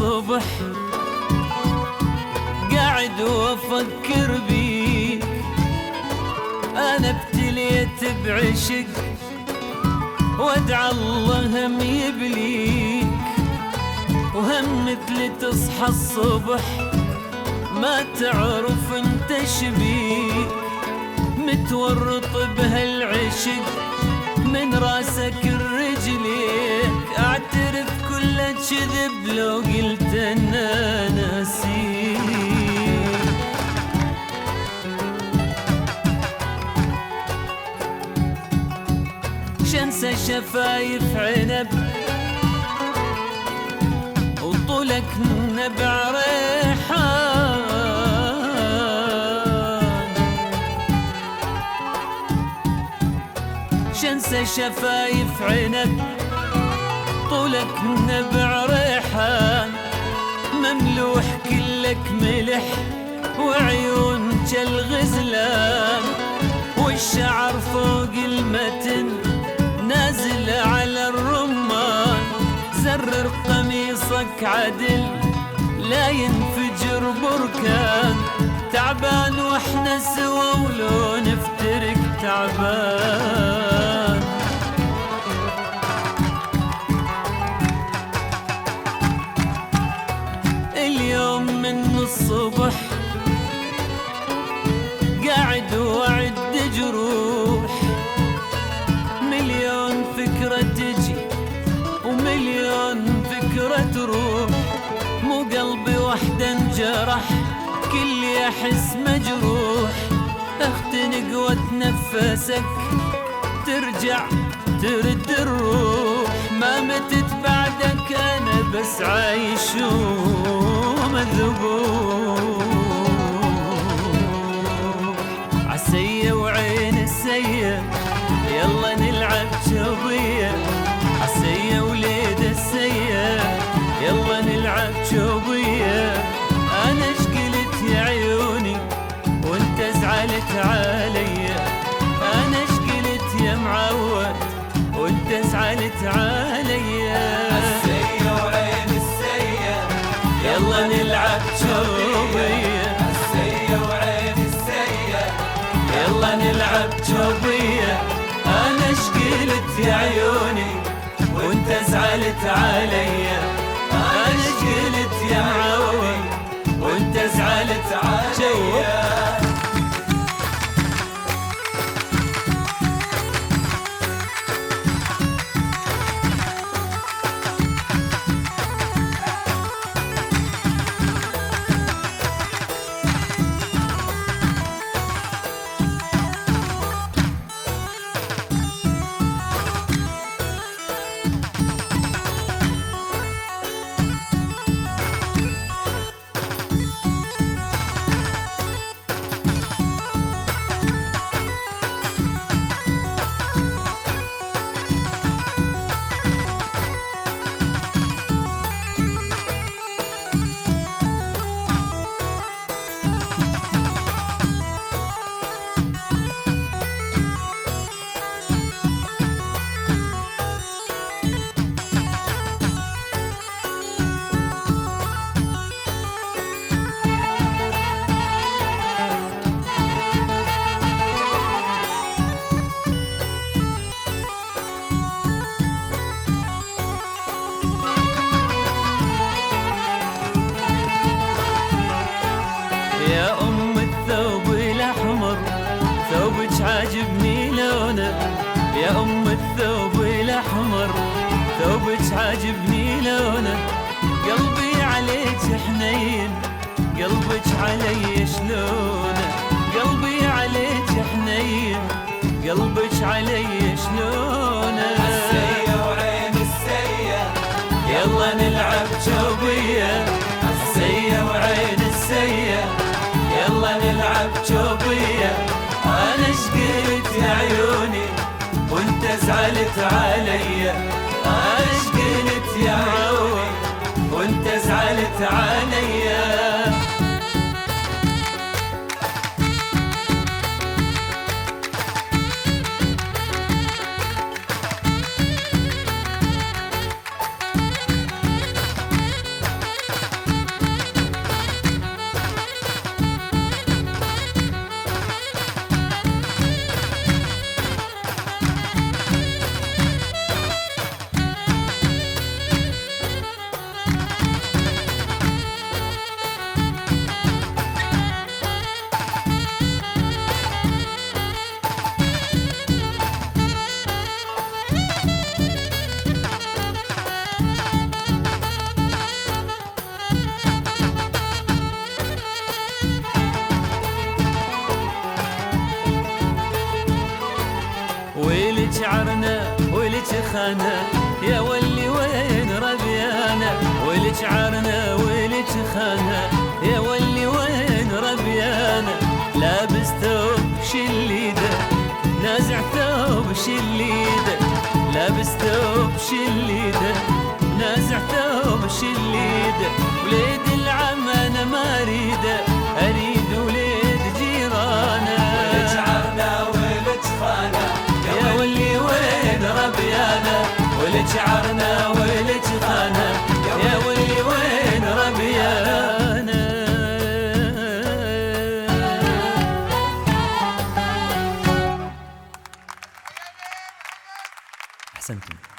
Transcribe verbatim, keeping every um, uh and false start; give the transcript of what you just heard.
الصبح قاعد وافكر بيك، انا ابتليت بعشق وادعى الله هم يبليك، وهم مثل تصحى الصبح ما تعرف انت شبيك، متورط بهالعشق من راسك الرجليك، اعترف كل كذب لو قلت انا ناسيك. شنسى شفايف عنب وطولك نبع ريحان، شنسى شفايف عنب طولك نبع ريحان، مملوح كلك ملح وعيون كالغزلان، والشعر فوق المتن نازل على الرمان، زرر قميصك عدل لا ينفجر بركان، تعبان واحنا سوا ولو نفترق تعبان. اليوم من الصبح قاعد وعد جروح، مليون فكرة تجي ومليون فكرة تروح، مو قلبي وحده انجرح كل يحس مجروح، اختنق واتنفسك ترجع ترد الروح، ما متت بعدك انا بس عايش ومذبوح، عالسية وعين السية يلا نلعب شوبية، عالسية وليد السية يلا نلعب شوبية، انا اشقلت يا عيوني وانت زعلت عليا، انا اشقلت يا معود وانت زعلت عليا، عالسية وعين السية يلا نلعب شوبية، عالسية وعين السية يلا نلعب شوبية، انا اشقلت يا عيوني وانت زعلت عليا، انا اشقلت يا معود وانت زعلت عليا. يا أم الثوب الأحمر ثوبك عاجبني لونه، يا أم الثوب الأحمر ثوبك عاجبني لونه، قلبي عليك حنين قلبك علي شلونه، قلبي عليك حنين قلبك علي شلونه، عالسية وعين السية يلا نلعب شوبية، عالسية وعين السية يلا نلعب شوبية، انا اشقلت يا عيوني وانت زعلت عليا، انا اشقلت يا عيوني وانت زعلت عليا. خانه يا ولي وين ربيانا ولشعرنا ولشخانه يا ولي وين ربيانا لابس ثوب شليده نازع ثوب شليده لابس ثوب شليده نازع ثوب شليده وليد العم انا ما اريده اريد وليد جيرانه ولشعرنا ولشخانه يا ولي وين ربيانا ولشعرنا ولشخانه يا ولي وين ربيانا. أحسنتم.